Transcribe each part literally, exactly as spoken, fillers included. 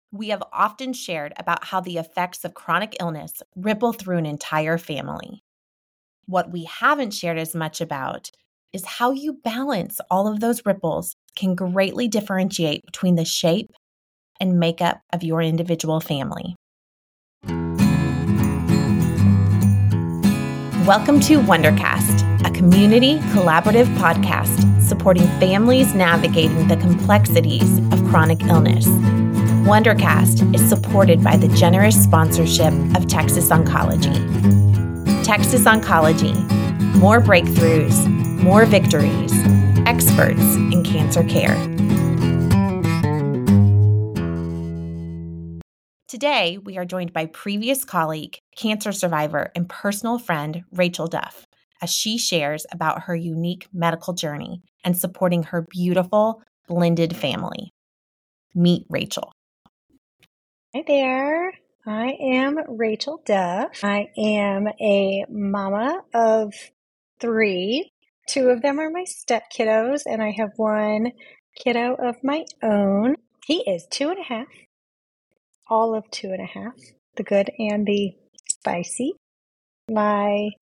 We have often shared about how the effects of chronic illness ripple through an entire family. What we haven't shared as much about is how you balance all of those ripples can greatly differentiate between the shape and makeup of your individual family. Welcome to Wondercast, a community collaborative podcast supporting families navigating the complexities of chronic illness. Wondercast is supported by the generous sponsorship of Texas Oncology. Texas Oncology, more breakthroughs, more victories, experts in cancer care. Today, we are joined by previous colleague, cancer survivor, and personal friend, Rachel Duff, as she shares about her unique medical journey and supporting her beautiful, blended family. Meet Rachel. Hi there. I am Rachel Duff. I am a mama of three. Two of them are my step kiddos, and I have one kiddo of my own. He is two and a half, all of two and a half, the good and the spicy. My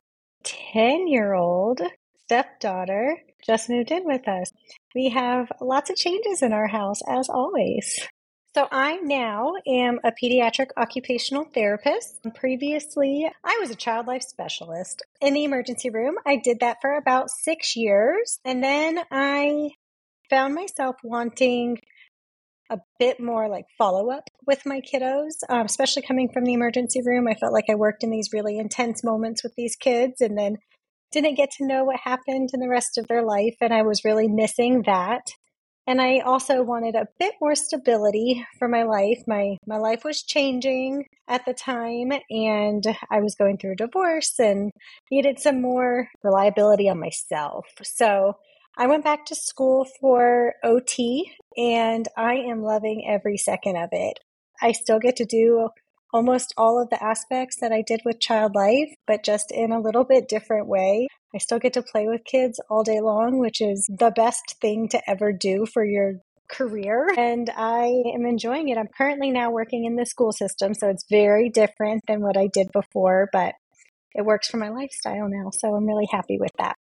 ten-year-old stepdaughter just moved in with us. We have lots of changes in our house, as always. So I now am a pediatric occupational therapist. Previously, I was a child life specialist in the emergency room. I did that for about six years. And then I found myself wanting a bit more like follow-up with my kiddos, um, especially coming from the emergency room. I felt like I worked in these really intense moments with these kids and then didn't get to know what happened in the rest of their life. And I was really missing that. And I also wanted a bit more stability for my life. My my life was changing at the time, and I was going through a divorce and needed some more reliability on myself. So I went back to school for O T, and I am loving every second of it. I still get to do almost all of the aspects that I did with child life, but just in a little bit different way. I still get to play with kids all day long, which is the best thing to ever do for your career. And I am enjoying it. I'm currently now working in the school system, so it's very different than what I did before, but it works for my lifestyle now. So I'm really happy with that.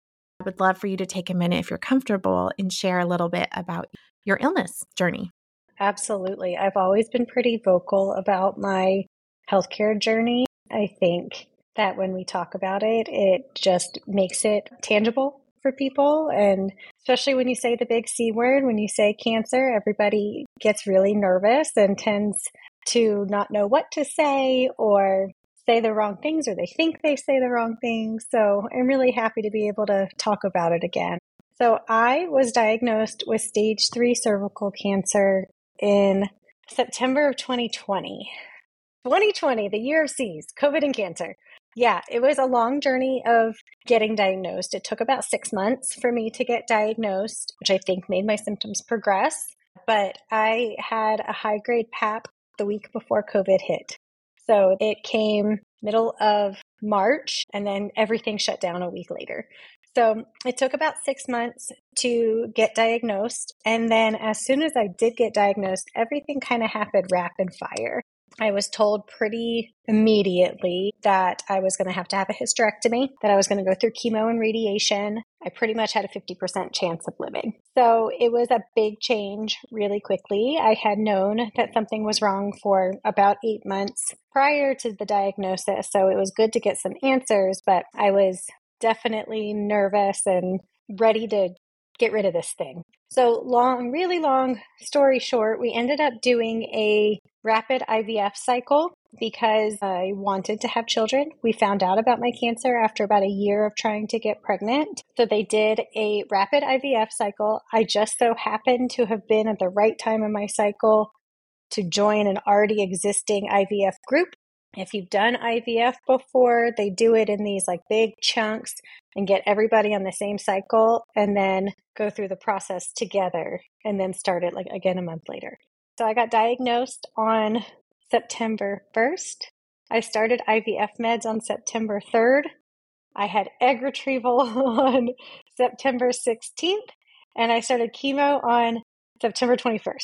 I would love for you to take a minute, if you're comfortable, and share a little bit about your illness journey. Absolutely. I've always been pretty vocal about my healthcare journey. I think that when we talk about it, it just makes it tangible for people. And especially when you say the big C word, when you say cancer, everybody gets really nervous and tends to not know what to say or say the wrong things, or they think they say the wrong things. So I'm really happy to be able to talk about it again. So I was diagnosed with stage three cervical cancer in September of twenty twenty. twenty twenty, the year of C's, COVID and cancer. Yeah, it was a long journey of getting diagnosed. It took about six months for me to get diagnosed, which I think made my symptoms progress. But I had a high-grade P A P the week before COVID hit. So it came middle of March, and then everything shut down a week later. So it took about six months to get diagnosed. And then as soon as I did get diagnosed, everything kind of happened rapid fire. I was told pretty immediately that I was going to have to have a hysterectomy, that I was going to go through chemo and radiation. I pretty much had a fifty percent chance of living. So it was a big change really quickly. I had known that something was wrong for about eight months prior to the diagnosis. So it was good to get some answers, but I was definitely nervous and ready to get rid of this thing. So long, really long story short, we ended up doing a rapid I V F cycle because I wanted to have children. We found out about my cancer after about a year of trying to get pregnant. So they did a rapid I V F cycle. I just so happened to have been at the right time in my cycle to join an already existing I V F group. If you've done I V F before, they do it in these like big chunks and get everybody on the same cycle and then go through the process together and then start it like again a month later. So I got diagnosed on September first. I started I V F meds on September third. I had egg retrieval on September sixteenth, and I started chemo on September twenty-first.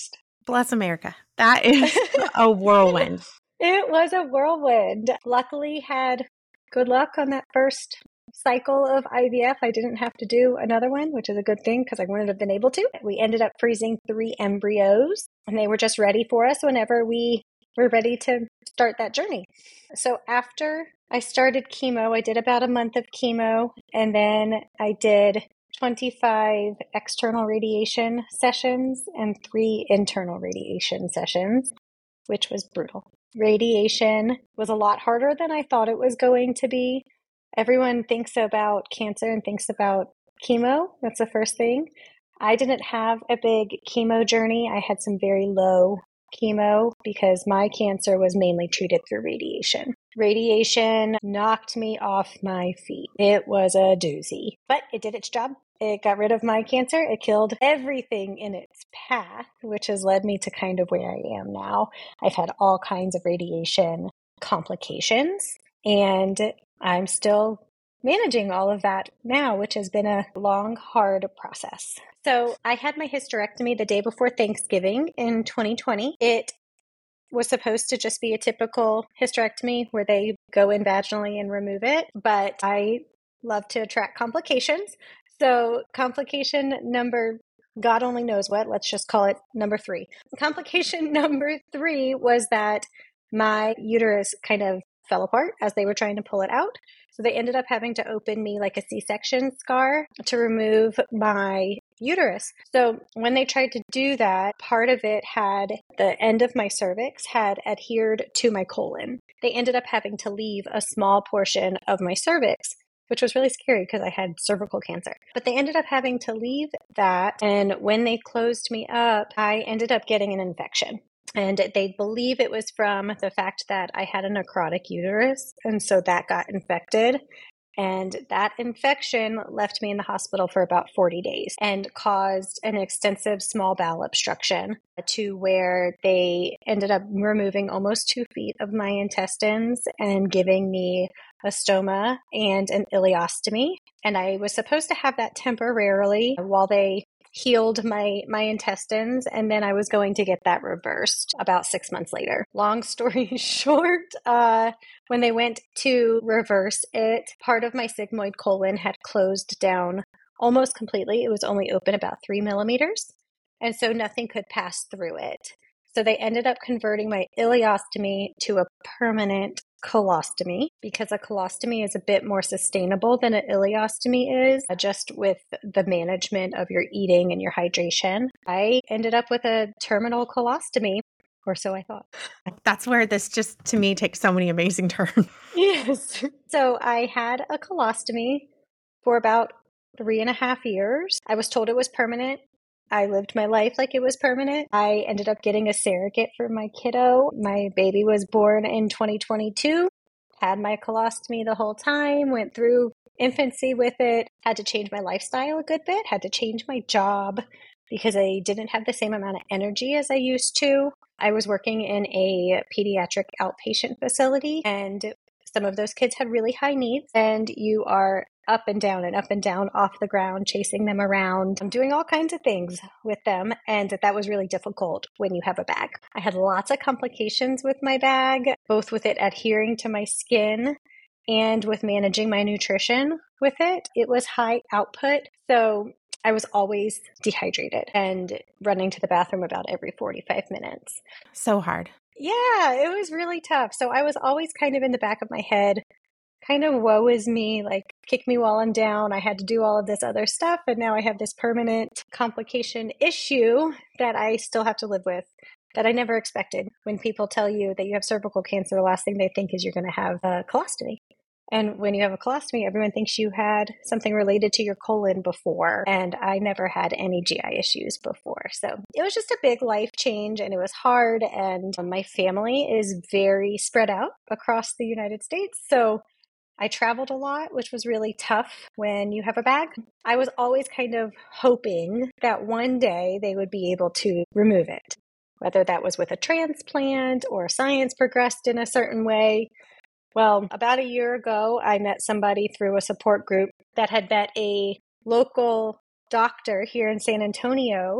Bless America. That is a whirlwind. It was a whirlwind. Luckily, had good luck on that first cycle of I V F. I didn't have to do another one, which is a good thing because I wouldn't have been able to. We ended up freezing three embryos, and they were just ready for us whenever we were ready to start that journey. So after I started chemo, I did about a month of chemo, and then I did twenty-five external radiation sessions and three internal radiation sessions, which was brutal. Radiation was a lot harder than I thought it was going to be. Everyone thinks about cancer and thinks about chemo. That's the first thing. I didn't have a big chemo journey. I had some very low chemo because my cancer was mainly treated through radiation. Radiation knocked me off my feet. It was a doozy, but it did its job. It got rid of my cancer. It killed everything in its path, which has led me to kind of where I am now. I've had all kinds of radiation complications, and I'm still managing all of that now, which has been a long, hard process. So I had my hysterectomy the day before Thanksgiving in twenty twenty. It was supposed to just be a typical hysterectomy where they go in vaginally and remove it, but I love to attract complications. So complication number, God only knows what, let's just call it number three. Complication number three was that my uterus kind of fell apart as they were trying to pull it out. So they ended up having to open me like a C-section scar to remove my uterus. So when they tried to do that, part of it had the end of my cervix had adhered to my colon. They ended up having to leave a small portion of my cervix, which was really scary because I had cervical cancer. But they ended up having to leave that. And when they closed me up, I ended up getting an infection. And they believe it was from the fact that I had a necrotic uterus. And so that got infected. And that infection left me in the hospital for about forty days and caused an extensive small bowel obstruction to where they ended up removing almost two feet of my intestines and giving me a stoma and an ileostomy. And I was supposed to have that temporarily while they healed my my intestines, and then I was going to get that reversed about six months later. Long story short, uh, when they went to reverse it, part of my sigmoid colon had closed down almost completely. It was only open about three millimeters, and so nothing could pass through it. So they ended up converting my ileostomy to a permanent colostomy because a colostomy is a bit more sustainable than an ileostomy is, just with the management of your eating and your hydration. I ended up with a terminal colostomy, or so I thought. That's where this just, to me, takes so many amazing turns. Yes. So I had a colostomy for about three and a half years. I was told it was permanent. I lived my life like it was permanent. I ended up getting a surrogate for my kiddo. My baby was born in twenty twenty-two, had my colostomy the whole time, went through infancy with it, had to change my lifestyle a good bit, had to change my job because I didn't have the same amount of energy as I used to. I was working in a pediatric outpatient facility, and some of those kids had really high needs, and you are up and down and up and down off the ground, chasing them around. I'm doing all kinds of things with them. And that was really difficult when you have a bag. I had lots of complications with my bag, both with it adhering to my skin and with managing my nutrition with it. It was high output. So I was always dehydrated and running to the bathroom about every forty-five minutes. So hard. Yeah, it was really tough. So I was always kind of in the back of my head, kind of woe is me, like kick me while I'm down. I had to do all of this other stuff, and now I have this permanent complication issue that I still have to live with that I never expected. When people tell you that you have cervical cancer, the last thing they think is you're going to have a colostomy. And when you have a colostomy, everyone thinks you had something related to your colon before. And I never had any G I issues before. So it was just a big life change, and it was hard. And my family is very spread out across the United States. So I traveled a lot, which was really tough when you have a bag. I was always kind of hoping that one day they would be able to remove it, whether that was with a transplant or science progressed in a certain way. Well, about a year ago, I met somebody through a support group that had met a local doctor here in San Antonio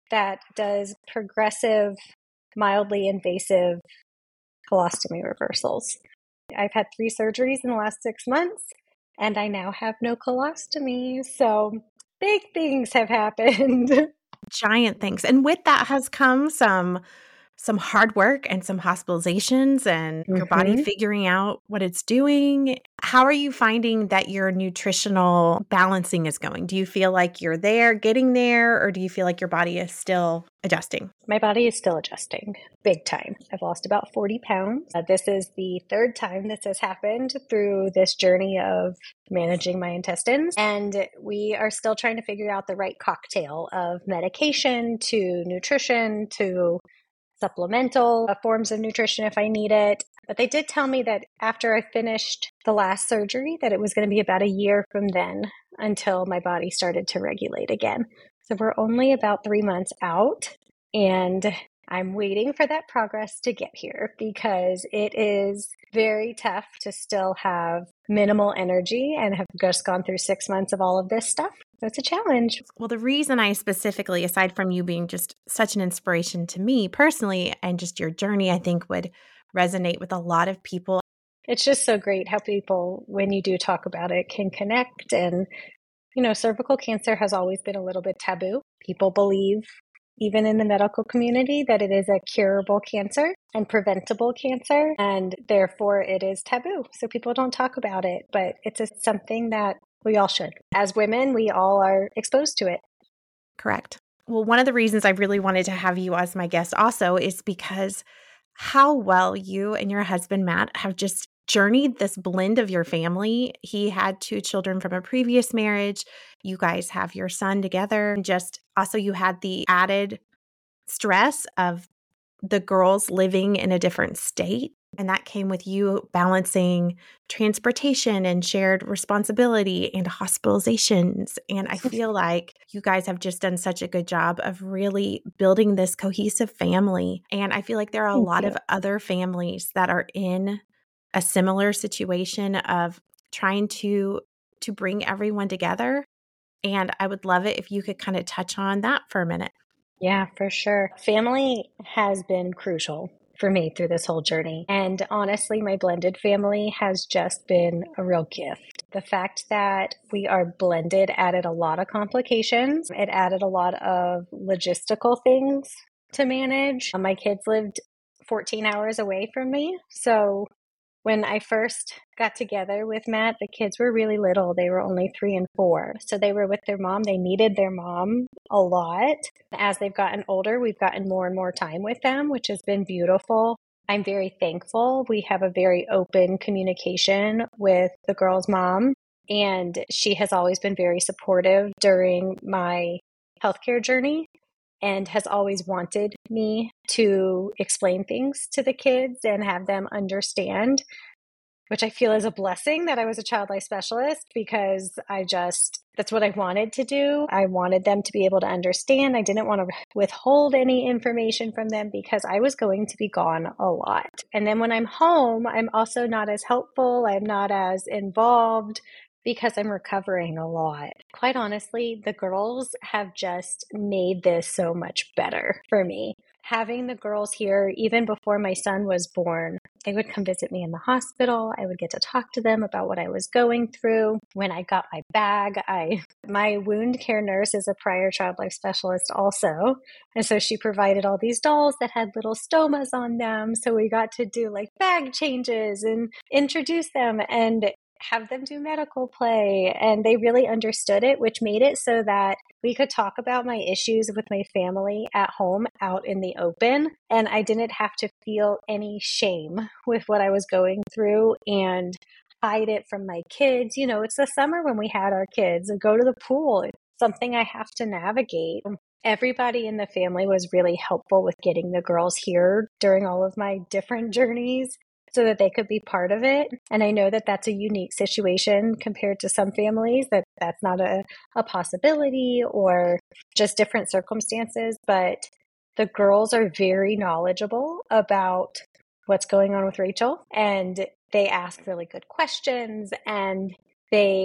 that does progressive, mildly invasive colostomy reversals. I've had three surgeries in the last six months, and I now have no colostomy. So big things have happened. Giant things. And with that has come some some hard work and some hospitalizations and your body Mm-hmm. figuring out what it's doing. How are you finding that your nutritional balancing is going? Do you feel like you're there, getting there, or do you feel like your body is still adjusting? My body is still adjusting big time. I've lost about forty pounds. Uh, this is the third time this has happened through this journey of managing my intestines. And we are still trying to figure out the right cocktail of medication to nutrition to supplemental forms of nutrition if I need it. But they did tell me that after I finished the last surgery, that it was going to be about a year from then until my body started to regulate again. So we're only about three months out, and I'm waiting for that progress to get here because it is very tough to still have minimal energy and have just gone through six months of all of this stuff. That's a challenge. Well, the reason I specifically, aside from you being just such an inspiration to me personally, and just your journey, I think would resonate with a lot of people. It's just so great how people, when you do talk about it, can connect. And, you know, cervical cancer has always been a little bit taboo. People believe, even in the medical community, that it is a curable cancer and preventable cancer, and therefore it is taboo. So people don't talk about it, but it's a, something that we all should. As women, we all are exposed to it. Correct. Well, one of the reasons I really wanted to have you as my guest also is because how well you and your husband, Matt, have just journeyed this blend of your family. He had two children from a previous marriage. You guys have your son together. And just also you had the added stress of the girls living in a different state. And that came with you balancing transportation and shared responsibility and hospitalizations. And I feel like you guys have just done such a good job of really building this cohesive family. And I feel like there are a Thank lot you. of other families that are in a similar situation of trying to to bring everyone together. And I would love it if you could kind of touch on that for a minute. Yeah, for sure. Family has been crucial for me through this whole journey. And honestly, my blended family has just been a real gift. The fact that we are blended added a lot of complications. It added a lot of logistical things to manage. My kids lived fourteen hours away from me. So when I first got together with Matt, the kids were really little. They were only three and four. So they were with their mom. They needed their mom a lot. As they've gotten older, we've gotten more and more time with them, which has been beautiful. I'm very thankful. We have a very open communication with the girl's mom, and she has always been very supportive during my healthcare journey and has always wanted me to explain things to the kids and have them understand, which I feel is a blessing that I was a child life specialist because I just, that's what I wanted to do. I wanted them to be able to understand. I didn't want to withhold any information from them because I was going to be gone a lot. And then when I'm home, I'm also not as helpful. I'm not as involved because I'm recovering a lot. Quite honestly, the girls have just made this so much better for me. Having the girls here, even before my son was born, they would come visit me in the hospital. I would get to talk to them about what I was going through. When I got my bag, I my wound care nurse is a prior child life specialist also. And so she provided all these dolls that had little stomas on them. So we got to do like bag changes and introduce them and have them do medical play. And they really understood it, which made it so that we could talk about my issues with my family at home out in the open. And I didn't have to feel any shame with what I was going through and hide it from my kids. You know, it's the summer when we had our kids and go to the pool. It's something I have to navigate. Everybody in the family was really helpful with getting the girls here during all of my different journeys, so that they could be part of it. And I know that that's a unique situation compared to some families, that that's not a, a possibility or just different circumstances. But the girls are very knowledgeable about what's going on with Rachel. And they ask really good questions and they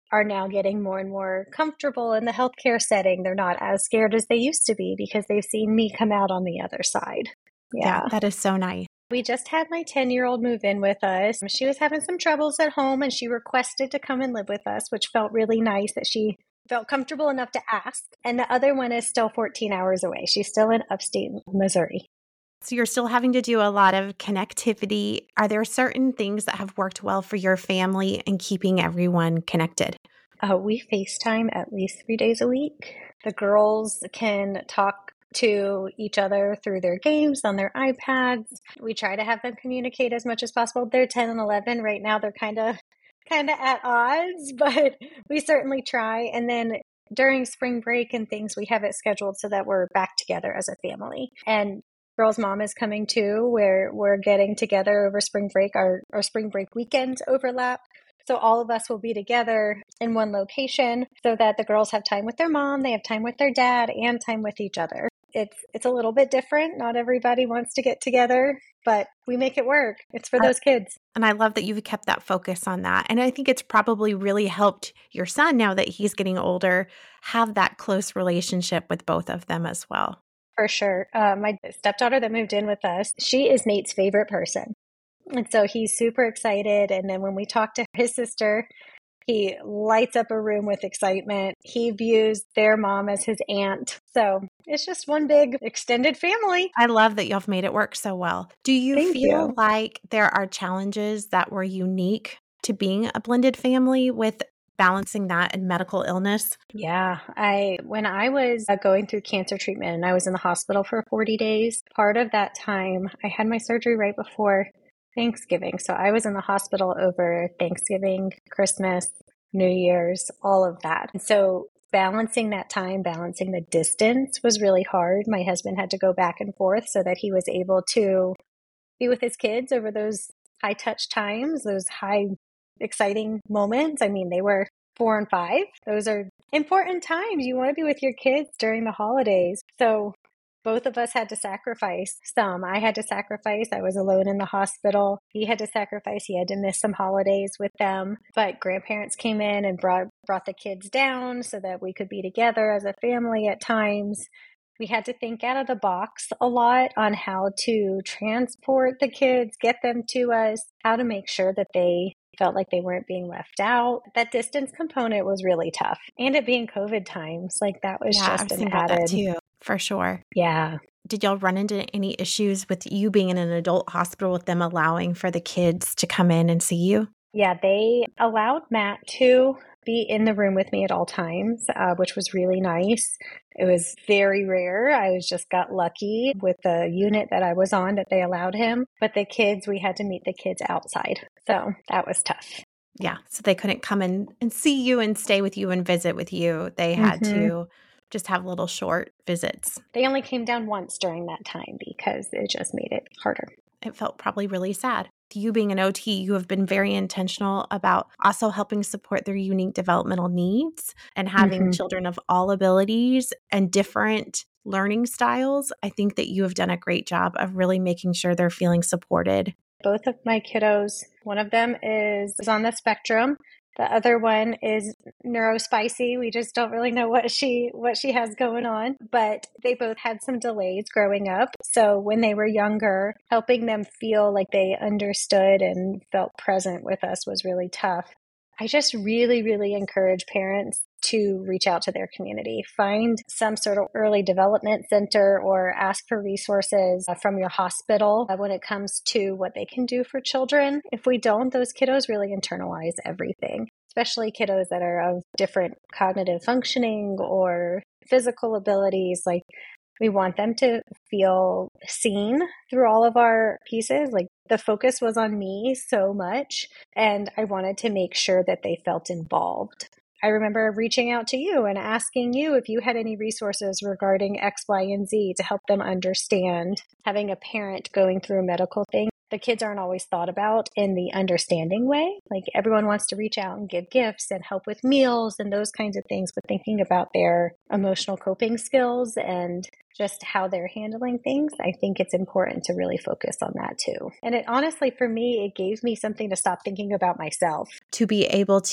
are now getting more and more comfortable in the healthcare setting. They're not as scared as they used to be because they've seen me come out on the other side. Yeah, Yeah. that is so nice. We just had my ten-year-old move in with us. She was having some troubles at home and she requested to come and live with us, which felt really nice that she felt comfortable enough to ask. And the other one is still fourteen hours away. She's still in upstate Missouri. So you're still having to do a lot of connectivity. Are there certain things that have worked well for your family in keeping everyone connected? Uh, we FaceTime at least three days a week. The girls can talk to each other through their games on their iPads. We try to have them communicate as much as possible. They're ten and eleven right now. They're kind of kind of at odds, but we certainly try. And then during spring break and things, we have it scheduled so that we're back together as a family. And girls' mom is coming too, where we're getting together over spring break. Our, our spring break weekends overlap. So all of us will be together in one location so that the girls have time with their mom, they have time with their dad, and time with each other. It's it's a little bit different. Not everybody wants to get together, but we make it work. It's for those kids. And I love that you've kept that focus on that. And I think it's probably really helped your son, now that he's getting older, have that close relationship with both of them as well. For sure. Uh, my stepdaughter that moved in with us, she is Nate's favorite person. And so he's super excited. And then when we talk to his sister, he lights up a room with excitement. He views their mom as his aunt. So it's just one big extended family. I love that y'all made it work so well. Do you Thank feel you. like there are challenges that were unique to being a blended family with balancing that and medical illness? Yeah, I when I was uh, going through cancer treatment and I was in the hospital for forty days, part of that time, I had my surgery right before Thanksgiving. So I was in the hospital over Thanksgiving, Christmas, New Year's, all of that. And so balancing that time, balancing the distance was really hard. My husband had to go back and forth so that he was able to be with his kids over those high touch times, those high exciting moments. I mean, they were four and five. Those are important times. You want to be with your kids during the holidays. So both of us had to sacrifice some. I had to sacrifice. I was alone in the hospital. He had to sacrifice. He had to miss some holidays with them. But grandparents came in and brought brought the kids down so that we could be together as a family at times. We had to think out of the box a lot on how to transport the kids, get them to us, how to make sure that they felt like they weren't being left out. That distance component was really tough. And it being COVID times, like that was Yeah, I just was an thinking about that added. too, for sure. Yeah. Did y'all run into any issues with you being in an adult hospital with them allowing for the kids to come in and see you? Yeah, they allowed Matt to be in the room with me at all times, uh, which was really nice. It was very rare. I was just got lucky with the unit that I was on that they allowed him. But the kids, we had to meet the kids outside. So that was tough. Yeah, so they couldn't come in and see you and stay with you and visit with you. They had Mhm. to just have little short visits. They only came down once during that time because it just made it harder. It felt probably really sad. You being an O T, you have been very intentional about also helping support their unique developmental needs and having Mhm. children of all abilities and different learning styles. I think that you have done a great job of really making sure they're feeling supported. Both of my kiddos, one of them is, is on the spectrum. The other one is neurospicy. We just don't really know what she what she has going on, but they both had some delays growing up. So when they were younger, helping them feel like they understood and felt present with us was really tough. I just really, really encourage parents to reach out to their community. Find some sort of early development center or ask for resources from your hospital when it comes to what they can do for children. If we don't, those kiddos really internalize everything, especially kiddos that are of different cognitive functioning or physical abilities. Like, we want them to feel seen through all of our pieces. Like, the focus was on me so much, and I wanted to make sure that they felt involved. I remember reaching out to you and asking you if you had any resources regarding X, Y, and Z to help them understand. Having a parent going through a medical thing, the kids aren't always thought about in the understanding way. Like, everyone wants to reach out and give gifts and help with meals and those kinds of things, but thinking about their emotional coping skills and just how they're handling things, I think it's important to really focus on that too. And it honestly, for me, it gave me something to stop thinking about myself. To be able to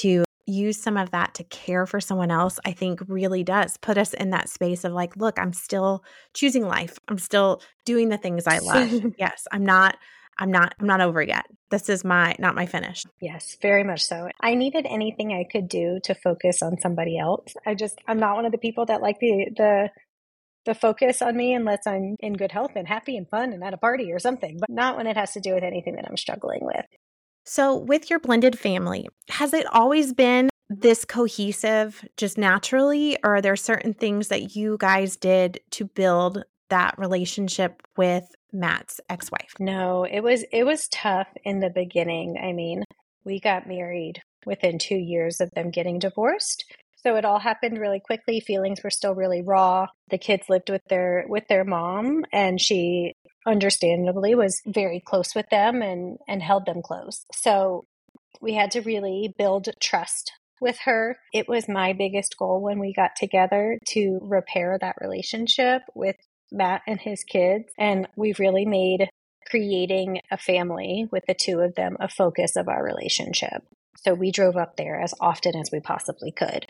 use some of that to care for someone else, I think really does put us in that space of like, look, I'm still choosing life. I'm still doing the things I love. Yes, I'm not, I'm not, I'm not over yet. This is my, not my finish. Yes, very much so. I needed anything I could do to focus on somebody else. I just, I'm not one of the people that like the, the, the focus on me unless I'm in good health and happy and fun and at a party or something, but not when it has to do with anything that I'm struggling with. So with your blended family, has it always been this cohesive just naturally, or are there certain things that you guys did to build that relationship with Matt's ex-wife? No, it was it was tough in the beginning. I mean, we got married within two years of them getting divorced. So it all happened really quickly. Feelings were still really raw. The kids lived with their with their mom, and she understandably was very close with them and and held them close. So we had to really build trust with her. It was my biggest goal when we got together to repair that relationship with Matt and his kids. And we've really made creating a family with the two of them a focus of our relationship. So we drove up there as often as we possibly could.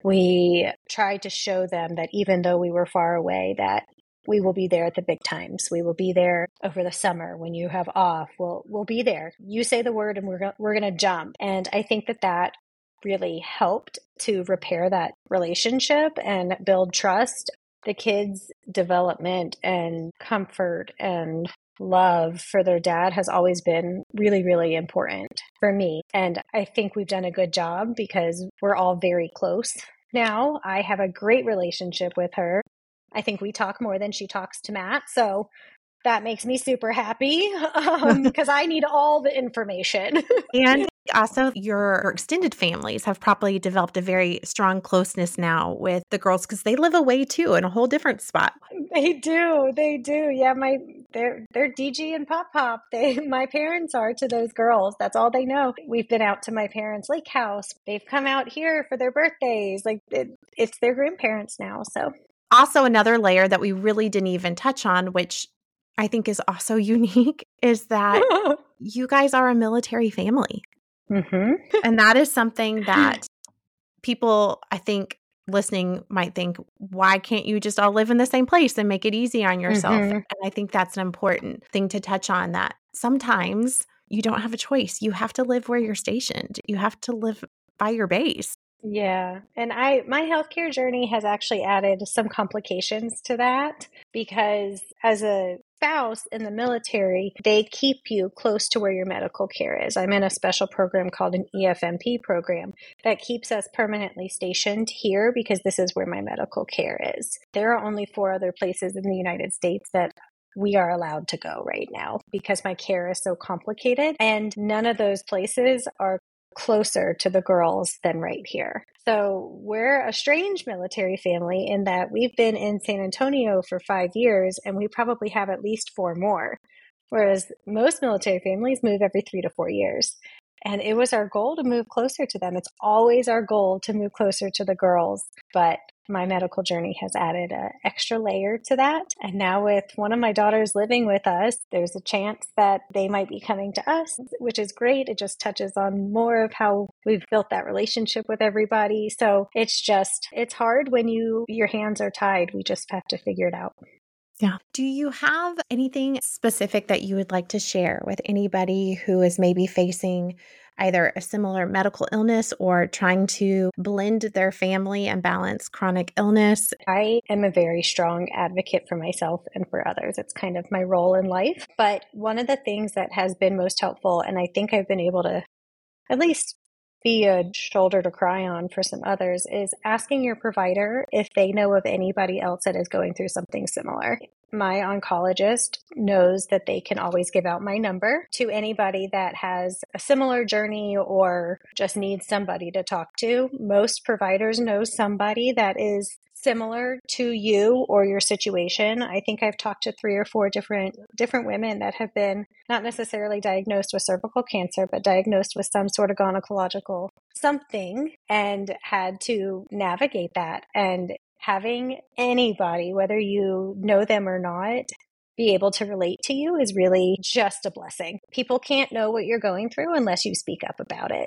We tried to show them that even though we were far away, that we will be there at the big times. We will be there over the summer when you have off. We'll we'll be there. You say the word and we're go- we're going to jump. And I think that that really helped to repair that relationship and build trust. The kids' development and comfort and love for their dad has always been really, really important for me. And I think we've done a good job because we're all very close now. I have a great relationship with her. I think we talk more than she talks to Matt. So that makes me super happy um, because I need all the information. And also, your extended families have probably developed a very strong closeness now with the girls because they live away too in a whole different spot. They do. They do. Yeah, my they're they're D G and Pop Pop. They my parents are to those girls. That's all they know. We've been out to my parents' lake house. They've come out here for their birthdays. Like it, it's their grandparents now. So also another layer that we really didn't even touch on, which I think is also unique, is that you guys are a military family. Mm-hmm. And that is something that people, I think, listening might think, why can't you just all live in the same place and make it easy on yourself? Mm-hmm. And I think that's an important thing to touch on, that sometimes you don't have a choice. You have to live where you're stationed. You have to live by your base. Yeah. And I my healthcare journey has actually added some complications to that because as a spouse in the military, they keep you close to where your medical care is. I'm in a special program called an E F M P program that keeps us permanently stationed here because this is where my medical care is. There are only four other places in the United States that we are allowed to go right now because my care is so complicated, and none of those places are closer to the girls than right here. So we're a strange military family in that we've been in San Antonio for five years and we probably have at least four more, whereas most military families move every three to four years. And it was our goal to move closer to them. It's always our goal to move closer to the girls. But my medical journey has added an extra layer to that. And now with one of my daughters living with us, there's a chance that they might be coming to us, which is great. It just touches on more of how we've built that relationship with everybody. So it's just, it's hard when you your hands are tied. We just have to figure it out. Yeah. Do you have anything specific that you would like to share with anybody who is maybe facing either a similar medical illness or trying to blend their family and balance chronic illness? I am a very strong advocate for myself and for others. It's kind of my role in life. But one of the things that has been most helpful, and I think I've been able to at least be a shoulder to cry on for some others, is asking your provider if they know of anybody else that is going through something similar. My oncologist knows that they can always give out my number to anybody that has a similar journey or just needs somebody to talk to. Most providers know somebody that is similar to you or your situation. I think I've talked to three or four different different women that have been not necessarily diagnosed with cervical cancer, but diagnosed with some sort of gynecological something and had to navigate that. And having anybody, whether you know them or not, be able to relate to you is really just a blessing. People can't know what you're going through unless you speak up about it.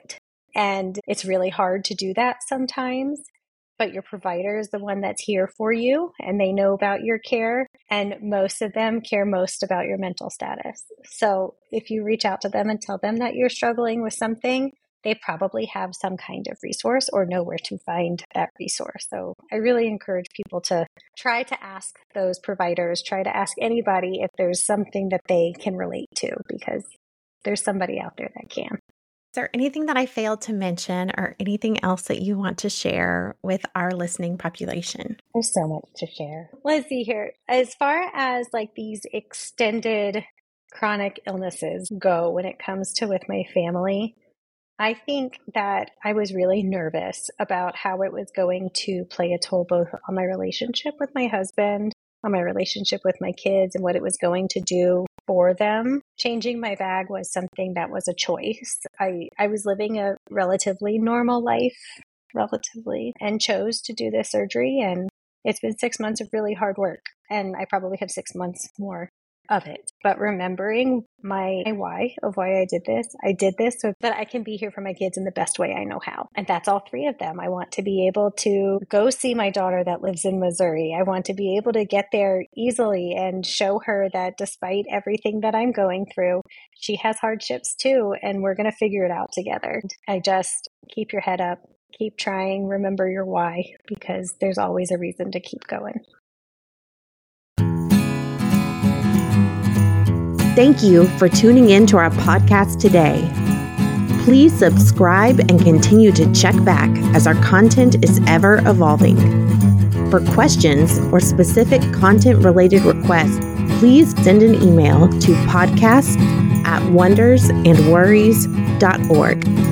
And it's really hard to do that sometimes. But your provider is the one that's here for you, and they know about your care. And most of them care most about your mental status. So if you reach out to them and tell them that you're struggling with something, they probably have some kind of resource or know where to find that resource. So I really encourage people to try to ask those providers, try to ask anybody if there's something that they can relate to, because there's somebody out there that can. Is there anything that I failed to mention or anything else that you want to share with our listening population? There's so much to share. Let's see here. As far as like these extended chronic illnesses go when it comes to with my family, I think that I was really nervous about how it was going to play a toll both on my relationship with my husband, on my relationship with my kids, and what it was going to do for them. Changing my bag was something that was a choice. I, I was living a relatively normal life, relatively, and chose to do this surgery. And it's been six months of really hard work. And I probably have six months more of it. But remembering my, my why of why I did this, I did this so that I can be here for my kids in the best way I know how. And that's all three of them. I want to be able to go see my daughter that lives in Missouri. I want to be able to get there easily and show her that despite everything that I'm going through, she has hardships too, and we're going to figure it out together. I just keep your head up, keep trying, remember your why, because there's always a reason to keep going. Thank you for tuning in to our podcast today. Please subscribe and continue to check back as our content is ever evolving. For questions or specific content-related requests, please send an email to podcast at wonders and worries dot org.